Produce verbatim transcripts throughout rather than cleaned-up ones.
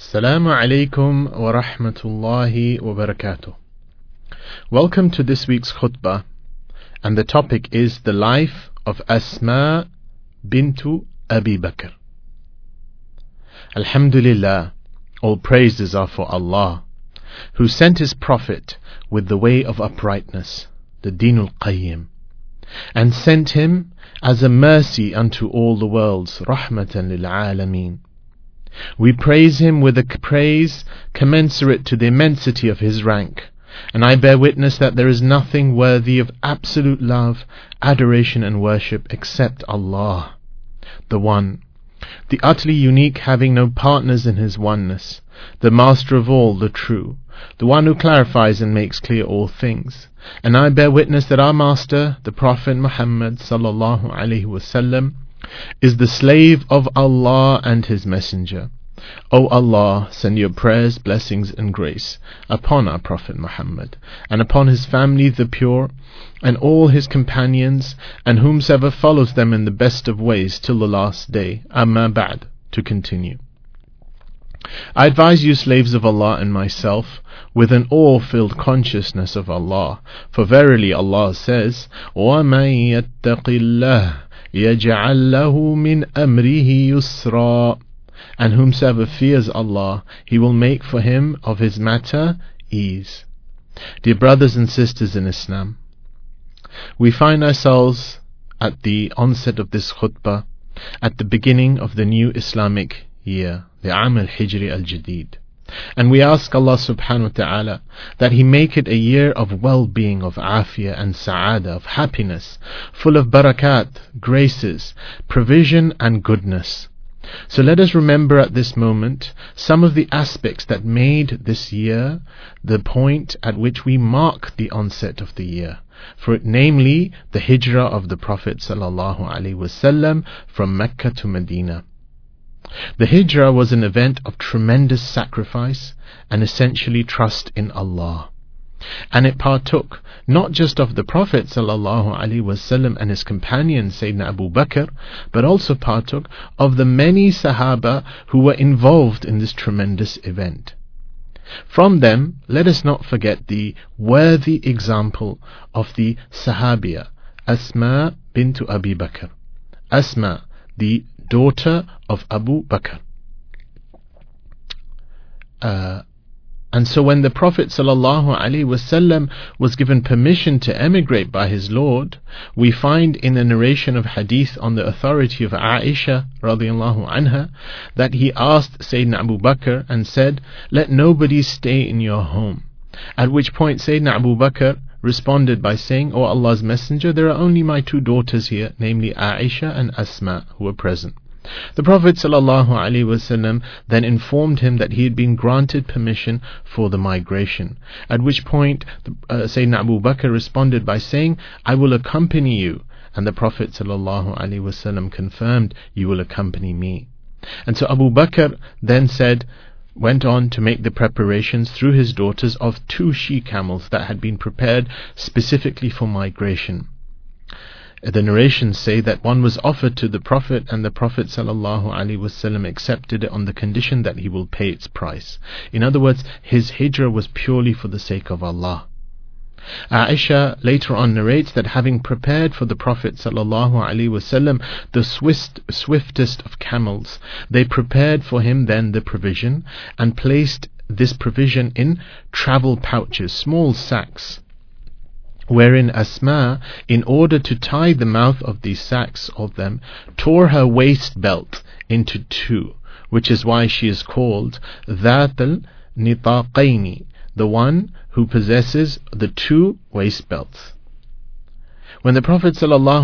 Assalamu alaikum wa rahmatullahi wa barakatuh. Welcome to this week's khutbah, and the topic is the life of Asma bintu Abi Bakr. Alhamdulillah, all praises are for Allah, who sent His Prophet with the way of uprightness, the Deenul Qayyim, and sent him as a mercy unto all the worlds, rahmatan lil alameen. We praise him with a praise commensurate to the immensity of his rank, and I bear witness that there is nothing worthy of absolute love, adoration and worship except Allah, the One, the utterly unique, having no partners in His oneness, the Master of all, the True, the One who clarifies and makes clear all things. And I bear witness that our Master, the Prophet Muhammad sallallahu alaihi wasallam, is the slave of Allah and His Messenger. O Allah, send your prayers, blessings and grace upon our Prophet Muhammad, and upon his family the pure, and all his companions, and whomsoever follows them in the best of ways till the last day. Amma ba'd, to continue. I advise you, slaves of Allah and myself, with an awe-filled consciousness of Allah, for verily Allah says, وَمَن يَتَّقِ اللَّهَ يَجْعَلْ لَهُ مِنْ أَمْرِهِ يُسْرًا. And whomsoever fears Allah, He will make for him of his matter ease. Dear brothers and sisters in Islam, we find ourselves at the onset of this khutbah, at the beginning of the new Islamic year, the Aam al-Hijri al-Jadid. And we ask Allah subhanahu wa ta'ala that He make it a year of well-being, of afiyah and sa'adah, of happiness, full of barakat, graces, provision and goodness. So let us remember at this moment some of the aspects that made this year the point at which we mark the onset of the year, for it, namely the hijrah of the Prophet sallallahu alaihi wasallam from Mecca to Medina. The hijrah was an event of tremendous sacrifice and essentially trust in Allah. And it partook not just of the Prophet sallallahu alaihi wasallam and his companion Sayyidina Abu Bakr, but also partook of the many Sahaba who were involved in this tremendous event. From them, let us not forget the worthy example of the Sahabiya, Asma bintu Abi Bakr. Asma, the daughter of Abu Bakr. Uh, And so when the Prophet sallallahu alaihi wasallam was given permission to emigrate by his Lord, we find in the narration of hadith on the authority of Aisha radiallahu anha that he asked Sayyidina Abu Bakr and said, "Let nobody stay in your home." At which point Sayyidina Abu Bakr responded by saying, "O Allah's Messenger, there are only my two daughters here, namely Aisha and Asma, who are present." The Prophet ﷺ then informed him that he had been granted permission for the migration, at which point uh, Sayyidina Abu Bakr responded by saying, "I will accompany you," and the Prophet ﷺ confirmed, "You will accompany me." And so Abu Bakr then said, went on to make the preparations through his daughters of two she-camels that had been prepared specifically for migration. The narrations say that one was offered to the Prophet, and the Prophet ﷺ accepted it on the condition that he will pay its price. In other words, his hijrah was purely for the sake of Allah. Aisha later on narrates that having prepared for the Prophet ﷺ the swift, swiftest of camels, they prepared for him then the provision and placed this provision in travel pouches, small sacks, wherein Asma, in order to tie the mouth of these sacks of them, tore her waist belt into two, which is why she is called Dhat al-Nitaqaini, the one who possesses the two waist belts. When the Prophet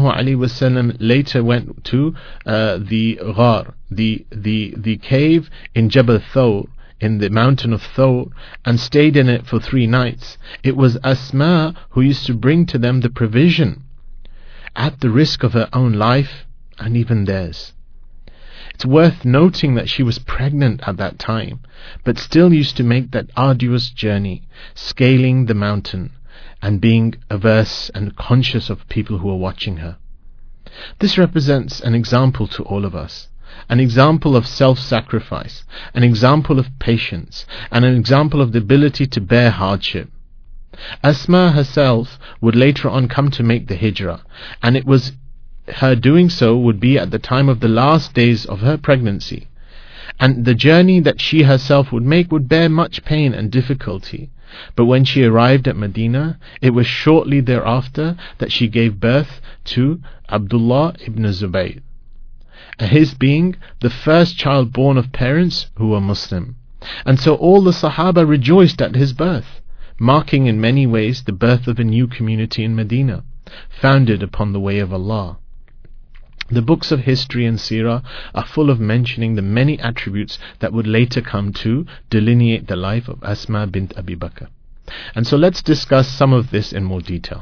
ﷺ later went to uh, the Ghar, the, the, the cave in Jabal Thawr, in the mountain of Thawr, and stayed in it for three nights, it was Asma who used to bring to them the provision, at the risk of her own life and even theirs. It's worth noting that she was pregnant at that time, but still used to make that arduous journey, scaling the mountain and being averse and conscious of people who are watching her. This represents an example to all of us an example of self-sacrifice, an example of patience, and an example of the ability to bear hardship. Asma herself would later on come to make the hijrah, and it was her doing so would be at the time of the last days of her pregnancy. And the journey that she herself would make would bear much pain and difficulty. But when she arrived at Medina, it was shortly thereafter that she gave birth to Abdullah ibn Zubayr, his being the first child born of parents who were Muslim. And so all the Sahaba rejoiced at his birth, marking in many ways the birth of a new community in Medina, founded upon the way of Allah. The books of history and seerah are full of mentioning the many attributes that would later come to delineate the life of Asma bint Abi Bakr. And so let's discuss some of this in more detail.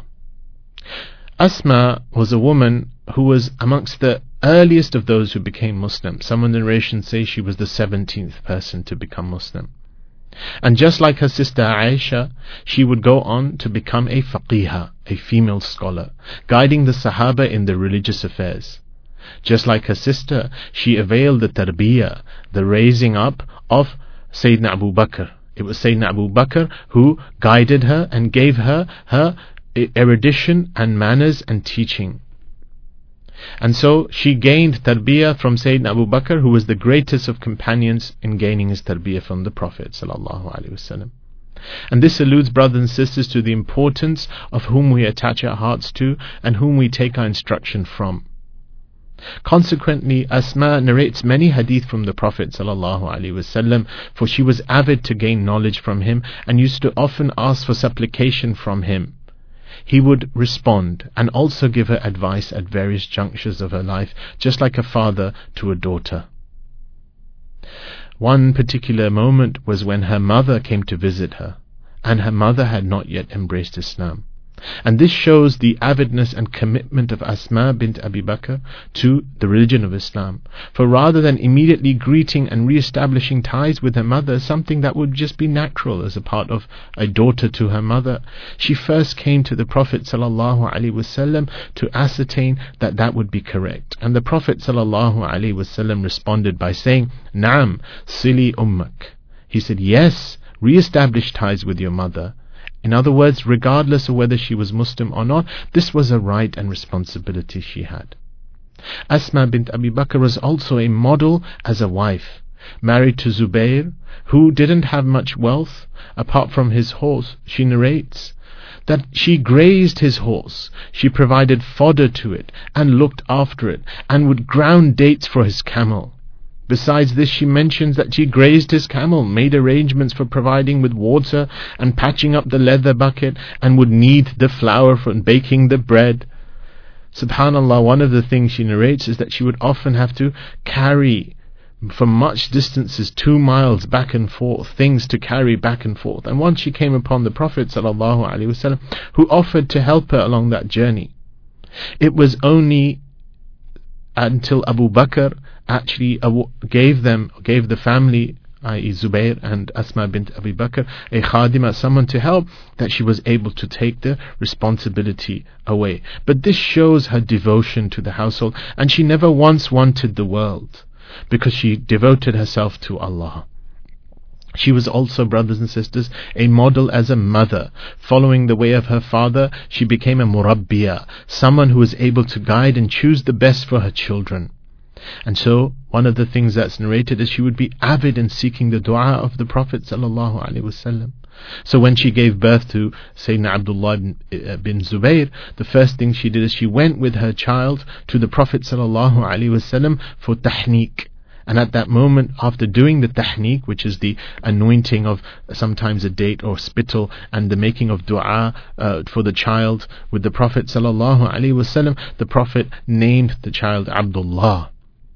Asma was a woman who was amongst the earliest of those who became Muslim. Some narrations say she was the seventeenth person to become Muslim. And just like her sister Aisha, she would go on to become a faqihah, a female scholar, guiding the Sahaba in their religious affairs. Just like her sister, she availed the tarbiyah, the raising up of Sayyidina Abu Bakr. It was Sayyidina Abu Bakr who guided her and gave her her erudition and manners and teaching. And so she gained tarbiyah from Sayyidina Abu Bakr, who was the greatest of companions in gaining his tarbiyah from the Prophet sallallahu alaihi wasallam. And this alludes, brothers and sisters, to the importance of whom we attach our hearts to and whom we take our instruction from. Consequently, Asma narrates many hadith from the Prophet sallallahu alaihi wasallam, for she was avid to gain knowledge from him and used to often ask for supplication from him. He would respond and also give her advice at various junctures of her life, just like a father to a daughter. One particular moment was when her mother came to visit her, and her mother had not yet embraced Islam. And this shows the avidness and commitment of Asma bint Abi Bakr to the religion of Islam. For rather than immediately greeting and re-establishing ties with her mother, something that would just be natural as a part of a daughter to her mother, she first came to the Prophet sallallahu alaihi wasallam to ascertain that that would be correct. And the Prophet sallallahu alaihi wasallam responded by saying, "Naam, sili ummak." He said, "Yes, re-establish ties with your mother." In other words, regardless of whether she was Muslim or not, this was a right and responsibility she had. Asma bint Abi Bakr was also a model as a wife, married to Zubayr, who didn't have much wealth apart from his horse. She narrates that she grazed his horse, she provided fodder to it and looked after it, and would ground dates for his camel. Besides this, she mentions that she grazed his camel, made arrangements for providing with water and patching up the leather bucket, and would knead the flour for baking the bread. Subhanallah, one of the things she narrates is that she would often have to carry from much distances, two miles back and forth, things to carry back and forth. And once she came upon the Prophet sallallahu alaihi wasallam, who offered to help her along that journey. It was only until Abu Bakr actually gave them, gave the family, that is Zubayr and Asma bint Abi Bakr, a khadima, someone to help, that she was able to take the responsibility away. But this shows her devotion to the household, and she never once wanted the world, because she devoted herself to Allah. She was also, brothers and sisters, a model as a mother. Following the way of her father, she became a murabbiya, someone who was able to guide and choose the best for her children. And so, one of the things that's narrated is she would be avid in seeking the dua of the Prophet sallallahu alaihi wasallam. So when she gave birth to Sayyidina Abdullah bin, uh, bin Zubayr, the first thing she did is she went with her child to the Prophet sallallahu alaihi wasallam for tahniq. And at that moment, after doing the tahniq, which is the anointing of sometimes a date or spittle, and the making of dua uh, for the child with the Prophet sallallahu alaihi wasallam, the Prophet named the child Abdullah,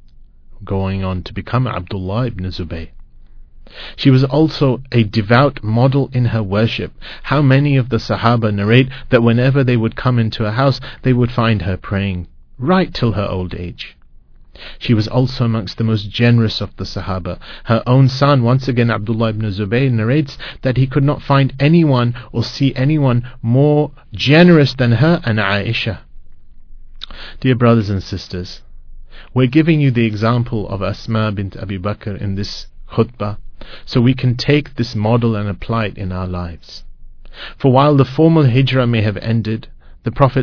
going on to become Abdullah ibn Zubayr. She was also a devout model in her worship. How many of the Sahaba narrate that whenever they would come into a house, they would find her praying right till her old age. She was also amongst the most generous of the Sahaba. Her own son, once again Abdullah ibn Zubayr, narrates that he could not find anyone or see anyone more generous than her and Aisha. Dear brothers and sisters, We're giving you the example of Asma bint Abi Bakr in this khutbah, so we can take this model and apply it in our lives. For while the formal hijrah may have ended, the Prophet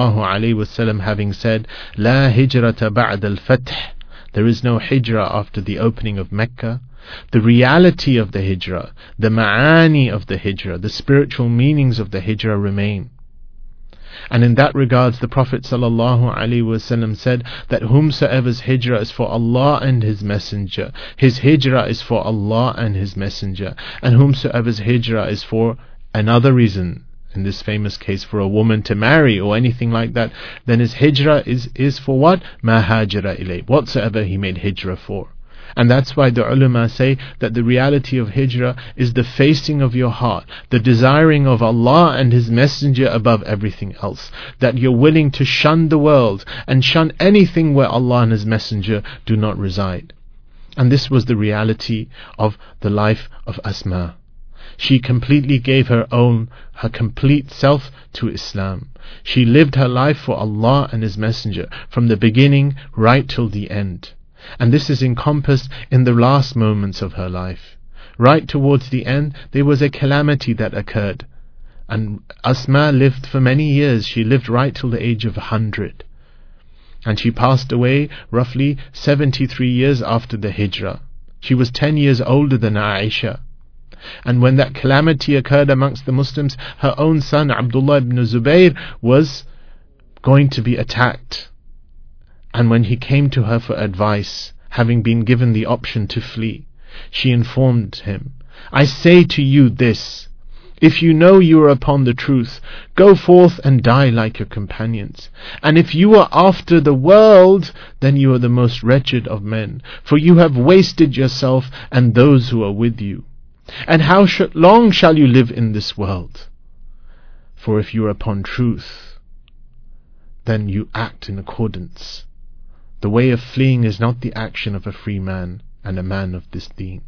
ﷺ having said, La hijrata ba'da al-fath, there is no hijrah after the opening of Mecca, the reality of the hijrah, the ma'ani of the hijrah, the spiritual meanings of the hijrah remain. And in that regards, the Prophet ﷺ said that whomsoever's hijrah is for Allah and His Messenger, his hijrah is for Allah and His Messenger. And whomsoever's hijrah is for another reason, in this famous case for a woman to marry or anything like that, then his hijrah is, is for what? Ma hajara ilay, whatsoever he made hijrah for. And that's why the ulama say that the reality of hijrah is the facing of your heart, the desiring of Allah and His Messenger above everything else, that you're willing to shun the world and shun anything where Allah and His Messenger do not reside. And this was the reality of the life of Asma. She completely gave her own, her complete self to Islam. She lived her life for Allah and His Messenger from the beginning right till the end. And this is encompassed in the last moments of her life. Right towards the end, there was a calamity that occurred. And Asma lived for many years. She lived right till the age of a hundred. And she passed away roughly seventy-three years after the hijrah. She was ten years older than Aisha. And when that calamity occurred amongst the Muslims, her own son Abdullah ibn Zubayr was going to be attacked. And when he came to her for advice, having been given the option to flee, she informed him, I say to you this, if you know you are upon the truth, go forth and die like your companions. And if you are after the world, then you are the most wretched of men, for you have wasted yourself and those who are with you. And how sh- long shall you live in this world? For if you are upon truth, then you act in accordance. The way of fleeing is not the action of a free man and a man of this deen.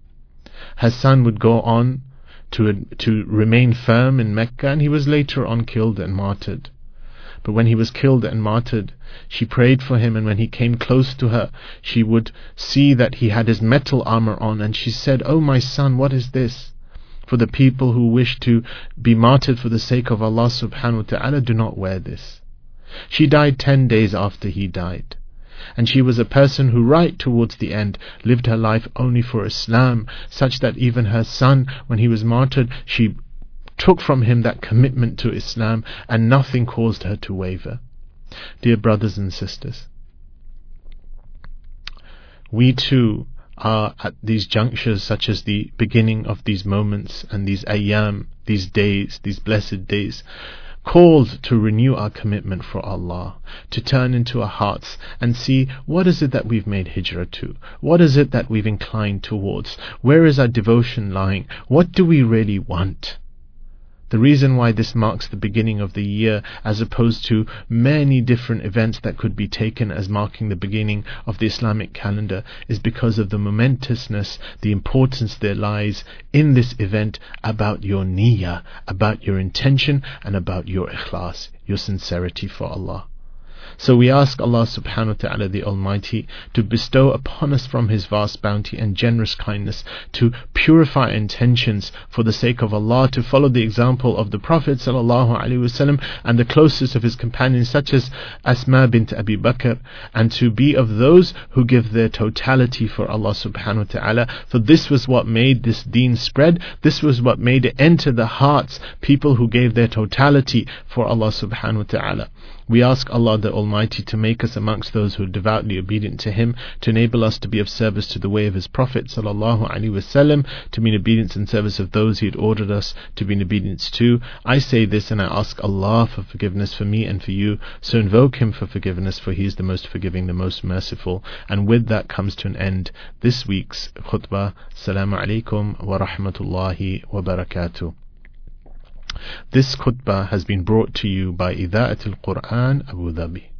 Her son would go on to, to remain firm in Mecca, and he was later on killed and martyred. But when he was killed and martyred, she prayed for him, and when he came close to her, she would see that he had his metal armor on, and she said, Oh my son, what is this? For the people who wish to be martyred for the sake of Allah subhanahu wa ta'ala do not wear this. She died ten days after he died. And she was a person who right towards the end lived her life only for Islam, such that even her son, when he was martyred, she took from him that commitment to Islam, and nothing caused her to waver. Dear brothers and sisters, we too are at these junctures, such as the beginning of these moments and these ayyam, these days, these blessed days, called to renew our commitment for Allah, to turn into our hearts and see what is it that we've made hijrah to, what is it that we've inclined towards, where is our devotion lying, what do we really want. The reason why this marks the beginning of the year, as opposed to many different events that could be taken as marking the beginning of the Islamic calendar, is because of the momentousness, the importance there lies in this event about your niyyah, about your intention, and about your ikhlas, your sincerity for Allah. So we ask Allah subhanahu wa ta'ala the Almighty to bestow upon us from His vast bounty and generous kindness, to purify intentions for the sake of Allah, to follow the example of the Prophet sallallahu alaihi wasallam and the closest of his companions such as Asma bint Abi Bakr, and to be of those who give their totality for Allah subhanahu wa ta'ala. For this was what made this deen spread, this was what made it enter the hearts, people who gave their totality for Allah subhanahu wa ta'ala. We ask Allah the Almighty to make us amongst those who are devoutly obedient to Him, to enable us to be of service to the way of His Prophet sallallahu alaihi wasallam, to be in obedience and service of those He had ordered us to be in obedience to. I say this and I ask Allah for forgiveness for me and for you, so invoke Him for forgiveness, for He is the most forgiving, the most merciful. And with that comes to an end this week's khutbah. Assalamu alaikum wa rahmatullahi wa barakatuh. This khutbah has been brought to you by Idha'at al-Quran Abu Dhabi.